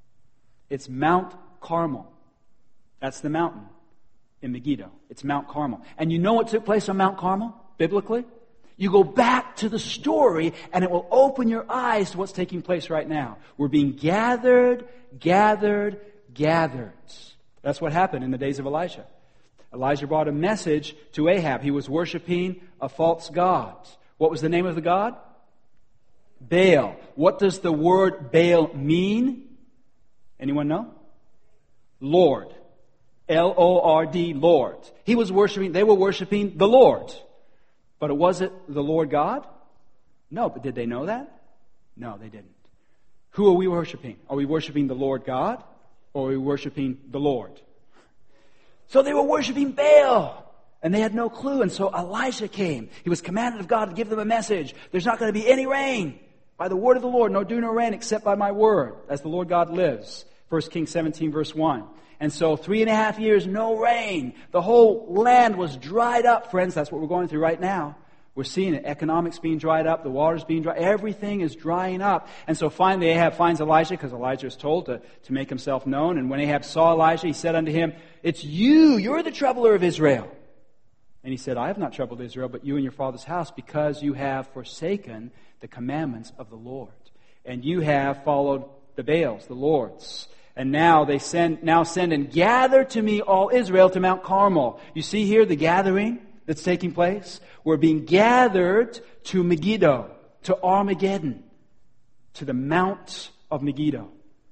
It's Mount Carmel. That's the mountain in Megiddo. It's Mount Carmel. And you know what took place on Mount Carmel, biblically? You go back to the story, and it will open your eyes to what's taking place right now. We're being gathered. That's what happened in the days of Elijah. Elijah brought a message to Ahab. He was worshiping a false god. What was the name of the god? Baal. What does the word Baal mean? Anyone know? Lord. L-O-R-D, Lord. They were worshiping the Lord. But was it the Lord God? No, but did they know that? No, they didn't. Who are we worshiping? Are we worshiping the Lord God? Or are we worshiping the Lord? So they were worshiping Baal. And they had no clue. And so Elijah came. He was commanded of God to give them a message. There's not going to be any rain. By the word of the Lord, no dew nor rain except by my word, as the Lord God lives. 1 Kings 17, verse 1. And so 3.5 years, no rain. The whole land was dried up, friends. That's what we're going through right now. We're seeing it. Economics being dried up. The water's being dried. Everything is drying up. And so finally Ahab finds Elijah, because Elijah is told to make himself known. And when Ahab saw Elijah, he said unto him, "It's you. You're the troubler of Israel." And he said, "I have not troubled Israel, but you and your father's house, because you have forsaken the commandments of the Lord. And you have followed the Baals, the lords. And now send and gather to me all Israel to Mount Carmel." You see here the gathering that's taking place? We're being gathered to Megiddo, to Armageddon, to the Mount of Megiddo.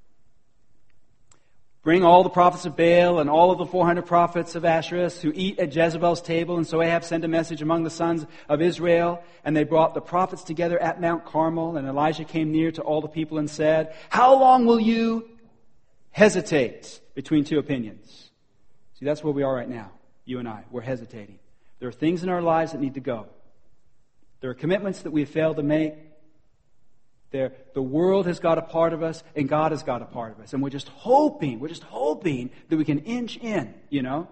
Bring all the prophets of Baal and all of the 400 prophets of Asherah who eat at Jezebel's table. And so Ahab sent a message among the sons of Israel, and they brought the prophets together at Mount Carmel. And Elijah came near to all the people and said, "How long will you hesitate between two opinions?" See, that's where we are right now, you and I. We're hesitating. There are things in our lives that need to go. There are commitments that we have failed to make. The world has got a part of us, and God has got a part of us. And we're just hoping that we can inch in, you know.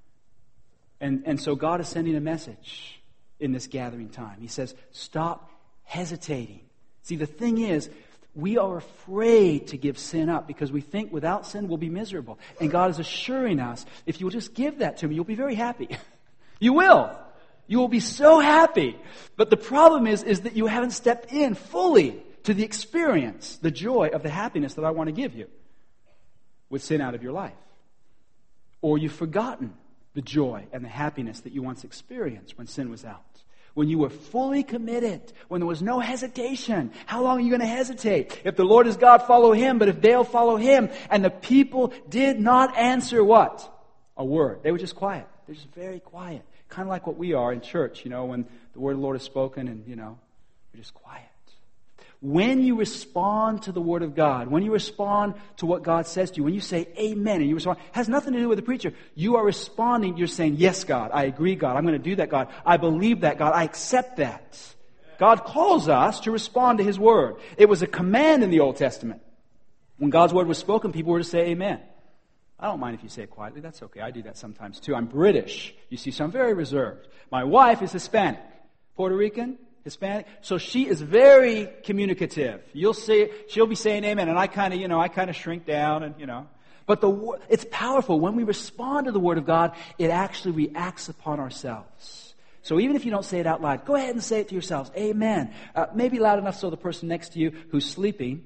And so God is sending a message in this gathering time. He says, stop hesitating. See, the thing is, we are afraid to give sin up because we think without sin we'll be miserable. And God is assuring us, if you'll just give that to me, you'll be very happy. You will. You will be so happy. But the problem is that you haven't stepped in fully to the experience, the joy of the happiness that I want to give you with sin out of your life. Or you've forgotten the joy and the happiness that you once experienced when sin was out. When you were fully committed, when there was no hesitation. How long are you going to hesitate? If the Lord is God, follow Him. But if Baal, follow him. And the people did not answer what? A word. They were just quiet. They're just very quiet. Kind of like what we are in church, you know, when the word of the Lord is spoken and, you know, we're just quiet. When you respond to the Word of God, when you respond to what God says to you, when you say amen and you respond, it has nothing to do with the preacher. You are responding, you're saying, yes, God, I agree, God, I'm going to do that, God. I believe that, God, I accept that. God calls us to respond to His Word. It was a command in the Old Testament. When God's Word was spoken, people were to say amen. I don't mind if you say it quietly. That's okay. I do that sometimes too. I'm British, you see, so I'm very reserved. My wife is Hispanic. Puerto Rican, Hispanic. So she is very communicative. You'll see, she'll be saying amen, and I kind of shrink down and, you know. But it's powerful. When we respond to the Word of God, it actually reacts upon ourselves. So even if you don't say it out loud, go ahead and say it to yourselves. Amen. Maybe loud enough so the person next to you who's sleeping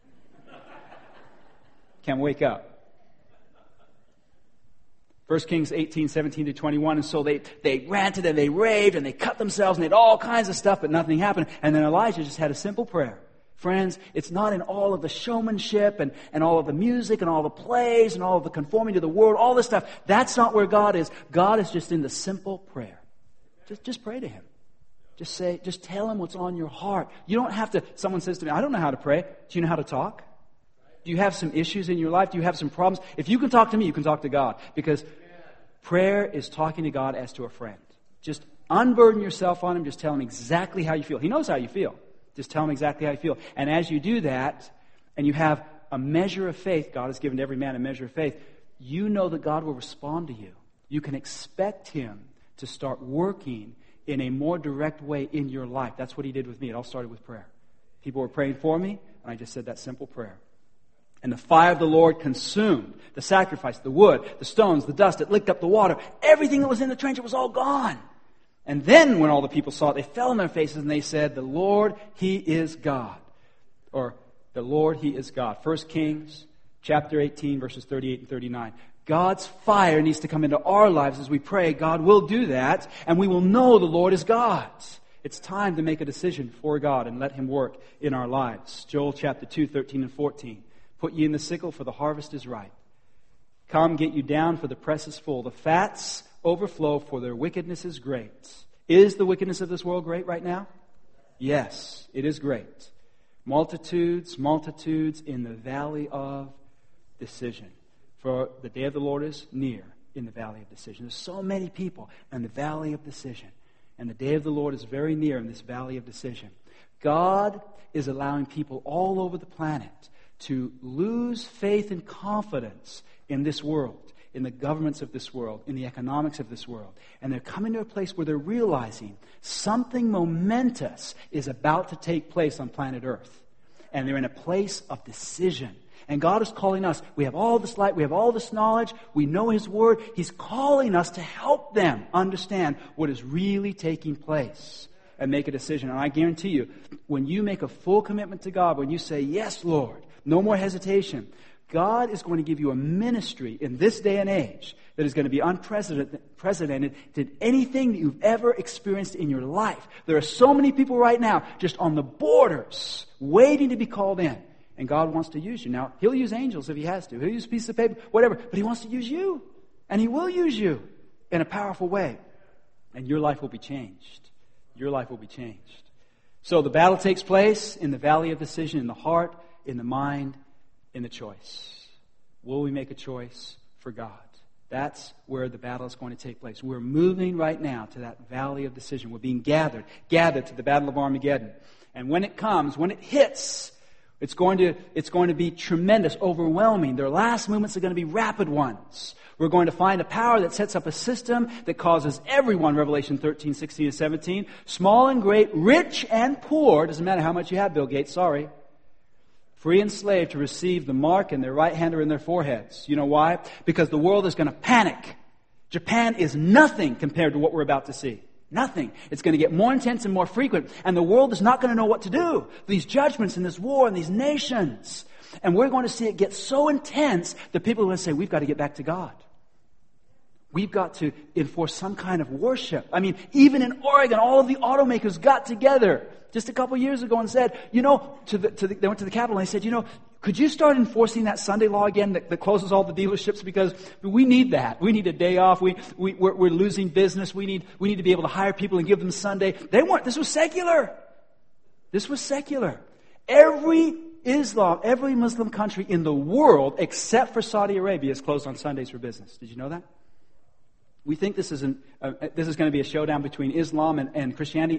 can wake up. 1 Kings 18, 17 to 21. And so they ranted and they raved and they cut themselves and they did all kinds of stuff, but nothing happened. And then Elijah just had a simple prayer. Friends, it's not in all of the showmanship and all of the music and all the plays and all of the conforming to the world, all this stuff. That's not where God is. God is just in the simple prayer. Just pray to Him. Just tell Him what's on your heart. You don't have to, someone says to me, I don't know how to pray. Do you know how to talk? Do you have some issues in your life? Do you have some problems? If you can talk to me, you can talk to God. Because prayer is talking to God as to a friend. Just unburden yourself on Him. Just tell Him exactly how you feel. He knows how you feel. Just tell Him exactly how you feel. And as you do that, and you have a measure of faith, God has given to every man a measure of faith, you know that God will respond to you. You can expect Him to start working in a more direct way in your life. That's what He did with me. It all started with prayer. People were praying for me, and I just said that simple prayer. And the fire of the Lord consumed the sacrifice, the wood, the stones, the dust. It licked up the water. Everything that was in the trench, it was all gone. And then when all the people saw it, they fell on their faces and they said, the Lord, He is God. Or, the Lord, He is God. 1 Kings chapter 18, verses 38 and 39. God's fire needs to come into our lives as we pray. God will do that, and we will know the Lord is God. It's time to make a decision for God and let Him work in our lives. Joel chapter 2, 13 and 14. Put ye in the sickle, for the harvest is ripe. Come, get you down, for the press is full. The fats overflow, for their wickedness is great. Is the wickedness of this world great right now? Yes, it is great. Multitudes, multitudes in the valley of decision. For the day of the Lord is near in the valley of decision. There's so many people in the valley of decision. And the day of the Lord is very near in this valley of decision. God is allowing people all over the planet to lose faith and confidence in this world, in the governments of this world, in the economics of this world. And they're coming to a place where they're realizing something momentous is about to take place on planet Earth. And they're in a place of decision. And God is calling us. We have all this light. We have all this knowledge. We know His Word. He's calling us to help them understand what is really taking place and make a decision. And I guarantee you, when you make a full commitment to God, when you say, yes, Lord, no more hesitation, God is going to give you a ministry in this day and age that is going to be unprecedented to anything that you've ever experienced in your life. There are so many people right now just on the borders waiting to be called in. And God wants to use you. Now, He'll use angels if He has to. He'll use a piece of paper, whatever. But He wants to use you. And He will use you in a powerful way. And your life will be changed. Your life will be changed. So the battle takes place in the valley of decision, in the heart, in the mind, in the choice. Will we make a choice for God? That's where the battle is going to take place. We're moving right now to that valley of decision. We're being gathered to the battle of Armageddon. And when it comes, when it hits, it's going to be tremendous, overwhelming. Their last movements are going to be rapid ones. We're going to find a power that sets up a system that causes everyone, Revelation 13, 16, and 17, small and great, rich and poor, doesn't matter how much you have, Bill Gates, sorry, free and slave, to receive the mark in their right hand or in their foreheads. You know why? Because the world is going to panic. Japan is nothing compared to what we're about to see. Nothing. It's going to get more intense and more frequent. And the world is not going to know what to do. These judgments and this war and these nations. And we're going to see it get so intense that people are going to say, we've got to get back to God. We've got to enforce some kind of worship. I mean, even in Oregon, all of the automakers got together just a couple years ago and said, they went to the Capitol and they said, could you start enforcing that Sunday law again that closes all the dealerships, because we need that. We need a day off. We're losing business. We need to be able to hire people and give them Sunday. This was secular. This was secular. Every Muslim country in the world except for Saudi Arabia is closed on Sundays for business. Did you know that? We think this is going to be a showdown between Islam and Christianity.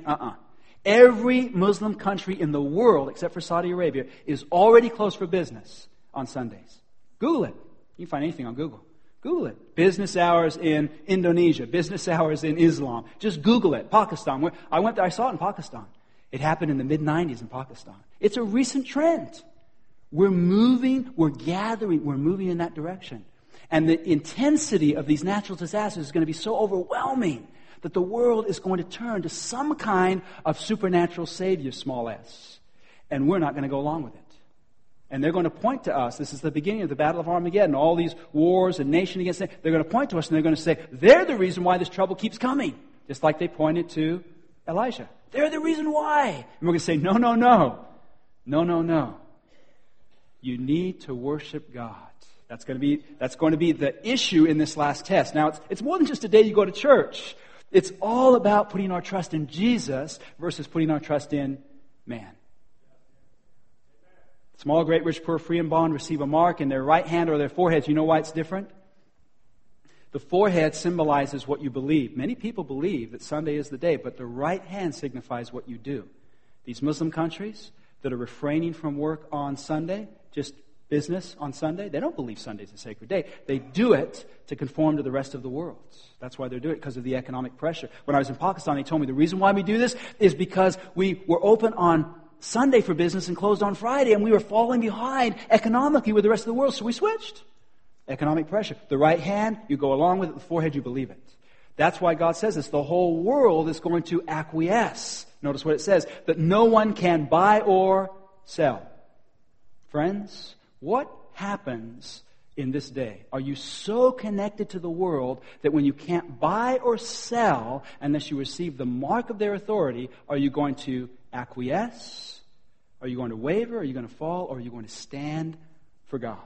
Every Muslim country in the world, except for Saudi Arabia, is already closed for business on Sundays. Google it. You can find anything on Google. Google it. Business hours in Indonesia. Business hours in Islam. Just Google it. Pakistan. I went there. I saw it in Pakistan. It happened in the mid-90s in Pakistan. It's a recent trend. We're moving. We're gathering. We're moving in that direction. And the intensity of these natural disasters is going to be so overwhelming that the world is going to turn to some kind of supernatural savior, small s. And we're not going to go along with it. And they're going to point to us. This is the beginning of the Battle of Armageddon. All these wars and nation against nation. They're going to point to us and they're going to say, they're the reason why this trouble keeps coming. Just like they pointed to Elijah. They're the reason why. And we're going to say, no. No. You need to worship God. That's going to be the issue in this last test. Now, it's more than just a day you go to church. It's all about putting our trust in Jesus versus putting our trust in man. Small, great, rich, poor, free, and bond receive a mark in their right hand or their foreheads. You know why it's different? The forehead symbolizes what you believe. Many people believe that Sunday is the day, but the right hand signifies what you do. These Muslim countries that are refraining from work on Sunday, just business on Sunday, they don't believe Sunday is a sacred day. They do it to conform to the rest of the world. That's why they're doing it, because of the economic pressure. When I was in Pakistan, they told me the reason why we do this is because we were open on Sunday for business and closed on Friday, and we were falling behind economically with the rest of the world, so we switched. Economic pressure. The right hand, you go along with it. The forehead, you believe it. That's why God says this. The whole world is going to acquiesce. Notice what it says, that no one can buy or sell. Friends, what happens in this day? Are you so connected to the world that when you can't buy or sell unless you receive the mark of their authority, are you going to acquiesce? Are you going to waver? Are you going to fall? Or are you going to stand for God?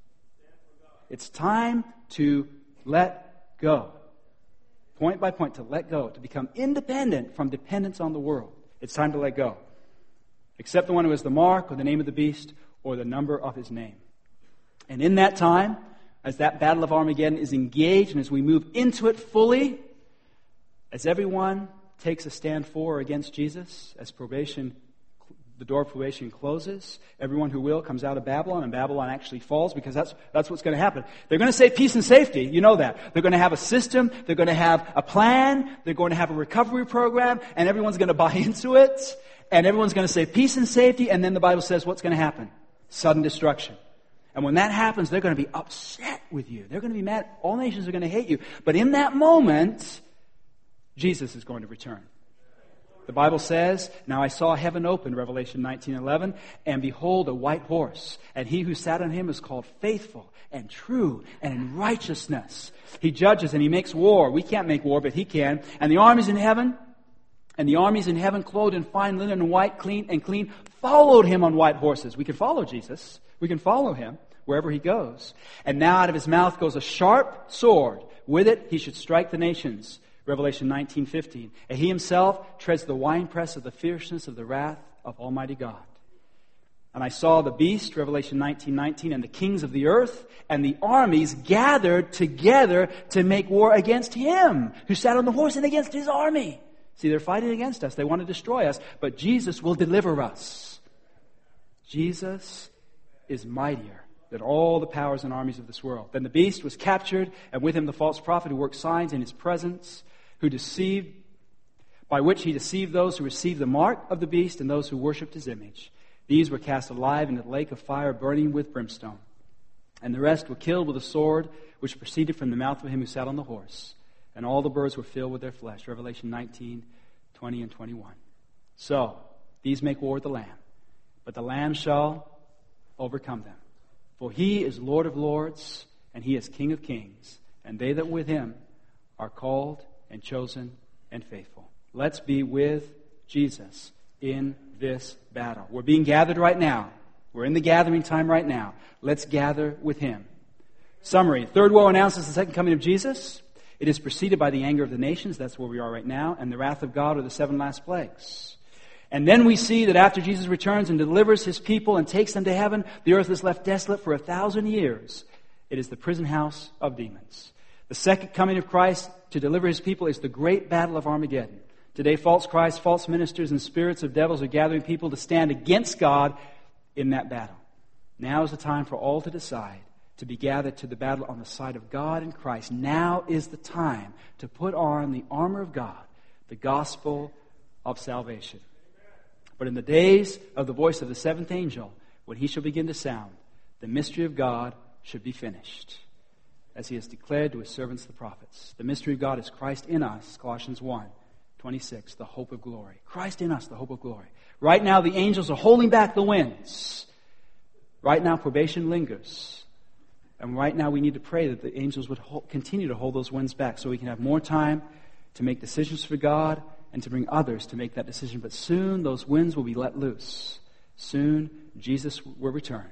It's time to let go. Point by point, to let go, to become independent from dependence on the world. It's time to let go. Except the one who has the mark or the name of the beast or the number of his name. And in that time, as that battle of Armageddon is engaged and as we move into it fully, as everyone takes a stand for or against Jesus, as the door of probation closes, everyone who will comes out of Babylon, and Babylon actually falls, because that's what's going to happen. They're going to say peace and safety. You know that. They're going to have a system. They're going to have a plan. They're going to have a recovery program, and everyone's going to buy into it. And everyone's going to say peace and safety, and then the Bible says what's going to happen? Sudden destruction. And when that happens, they're going to be upset with you. They're going to be mad. All nations are going to hate you. But in that moment, Jesus is going to return. The Bible says, "Now I saw heaven open," Revelation 19:11, "and behold, a white horse. And he who sat on him is called Faithful and True and in righteousness. He judges and he makes war." We can't make war, but he can. "And the armies in heaven, clothed in fine linen and white, clean, followed him on white horses." We can follow Jesus. We can follow him wherever he goes. "And now out of his mouth goes a sharp sword. With it he should strike the nations." Revelation 19:15. "And he himself treads the winepress of the fierceness of the wrath of Almighty God. And I saw the beast," Revelation 19:19, "and the kings of the earth and the armies gathered together to make war against him who sat on the horse and against his army." See, they're fighting against us. They want to destroy us. But Jesus will deliver us. Jesus is mightier than all the powers and armies of this world. "Then the beast was captured, and with him the false prophet who worked signs in his presence, by which he deceived those who received the mark of the beast and those who worshipped his image. These were cast alive into the lake of fire burning with brimstone. And the rest were killed with a sword which proceeded from the mouth of him who sat on the horse. And all the birds were filled with their flesh." Revelation 19:20 and 21. "So, these make war with the Lamb, but the Lamb shall overcome them. For he is Lord of lords, and he is King of kings, and they that with him are called and chosen and faithful." Let's be with Jesus in this battle. We're being gathered right now. We're in the gathering time right now. Let's gather with him. Summary. Third woe announces the second coming of Jesus. It is preceded by the anger of the nations. That's where we are right now. And the wrath of God, or the 7 last plagues. And then we see that after Jesus returns and delivers his people and takes them to heaven, the earth is left desolate for 1,000 years. It is the prison house of demons. The second coming of Christ to deliver his people is the great battle of Armageddon. Today, false Christs, false ministers, and spirits of devils are gathering people to stand against God in that battle. Now is the time for all to decide to be gathered to the battle on the side of God and Christ. Now is the time to put on the armor of God, the gospel of salvation. But in the days of the voice of the 7th angel, when he shall begin to sound, the mystery of God should be finished, as he has declared to his servants the prophets. The mystery of God is Christ in us, Colossians 1:26, the hope of glory. Christ in us, the hope of glory. Right now, the angels are holding back the winds. Right now, probation lingers. And right now, we need to pray that the angels would continue to hold those winds back so we can have more time to make decisions for God and to bring others to make that decision. But soon, those winds will be let loose. Soon, Jesus will return.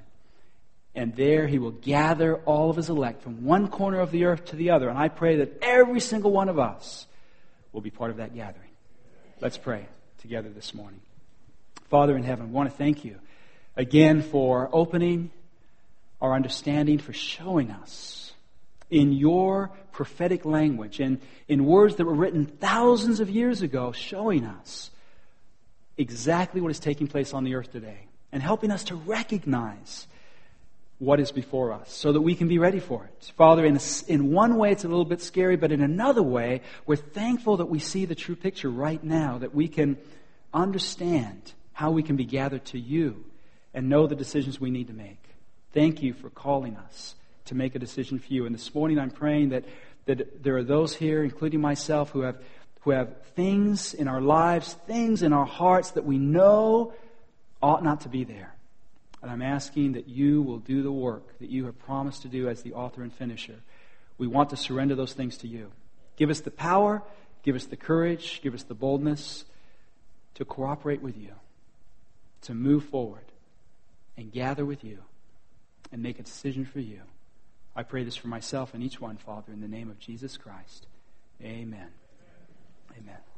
And there he will gather all of his elect from one corner of the earth to the other. And I pray that every single one of us will be part of that gathering. Let's pray together this morning. Father in heaven, I want to thank you again for opening our understanding, for showing us in your prophetic language and in words that were written thousands of years ago, showing us exactly what is taking place on the earth today and helping us to recognize what is before us so that we can be ready for it. Father, in one way it's a little bit scary, but in another way, we're thankful that we see the true picture right now, that we can understand how we can be gathered to you and know the decisions we need to make. Thank you for calling us to make a decision for you. And this morning I'm praying that there are those here, including myself, who have things in our lives, things in our hearts that we know ought not to be there. And I'm asking that you will do the work that you have promised to do as the author and finisher. We want to surrender those things to you. Give us the power, give us the courage, give us the boldness to cooperate with you, to move forward and gather with you and make a decision for you. I pray this for myself and each one, Father, in the name of Jesus Christ. Amen. Amen.